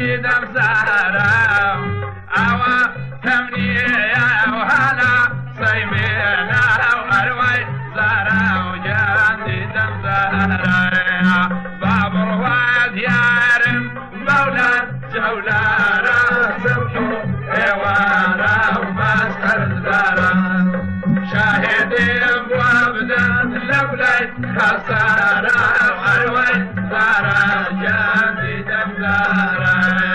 دیدم زهرم ئەوە تەمنیە و هەنا سەیمێنە و ئەروای زارە و گیان دیدم زهرە با بڕوات یارم مەولات جەولارە سەبح و ئێوارە و مەسەرزارە شاهدیم بۆ بدەن لەولای خەسارە و ئەروای زارە گیان دیدم زارە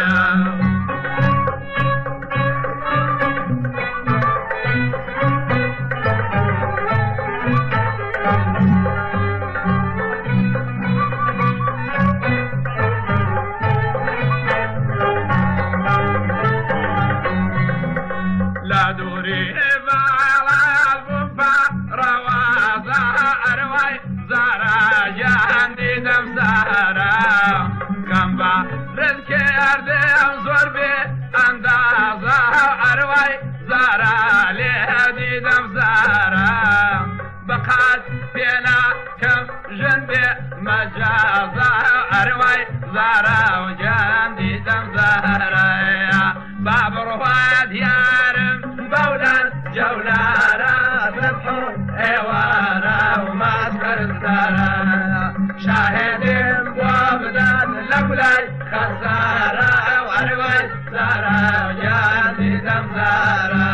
لا دوری بالال بوفا روازا اروای زارا جان دیدم زارا کم با رزق اردم زور به اندازا اروای زارا لی دیدم زارا بقات پینا کم جن به مجازا اروای زارا و جان دیدم زارا باب رواد یارم بولان جولارا سبحو ایوارا و ماسکرستارا شاهدیم بابدان لبلای خسارا و عروای زارا و جان دیدم زارا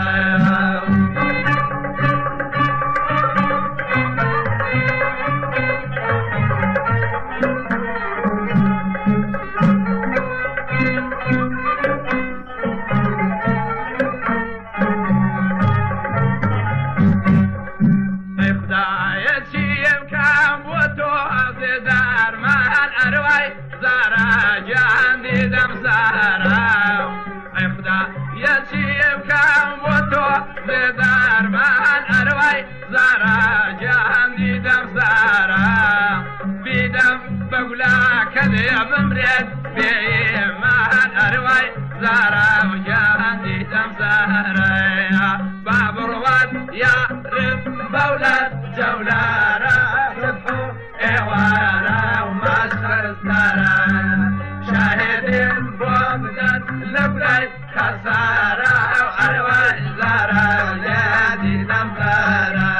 جان دیدم زارا ای خدا یچیم کم و تو زدار من اروای زارا جان دیدم زارا بیدم بگلا کدی بمرد بی من اروای زارا جان دیدم زارا بابروات یا رب بولاد جولارا سبحو ایوارا و مسخرستارا شاهدين بومدن لبلاي خسارة وأروان زارة ولادي دمزارة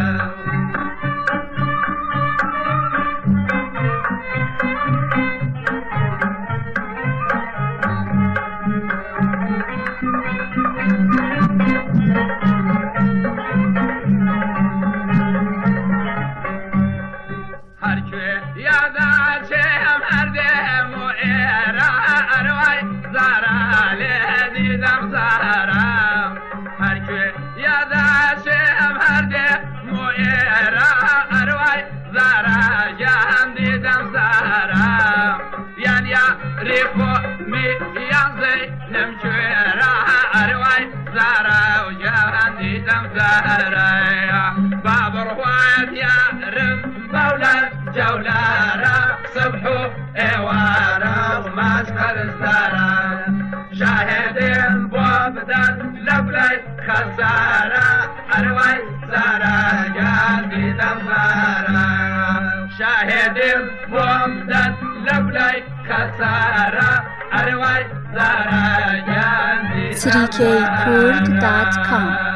هرچه یاداچم هردم و اروای زارا لیدم زارا هرچه یاداچم هردم و اروای زارا جان دیدم زارا یان یا ریخو می یانزی نمچورا اروای زارا و جان دیدم زارا بابروات یارم بولاد جولارا سبحو ایوارا و مسخرستارا شاهدیم بومدن لبلای خسارا اروای زارا جان دیدم زارا شاهدیم بومدن لبلای خسارا اروای زارا جان دیدم زارا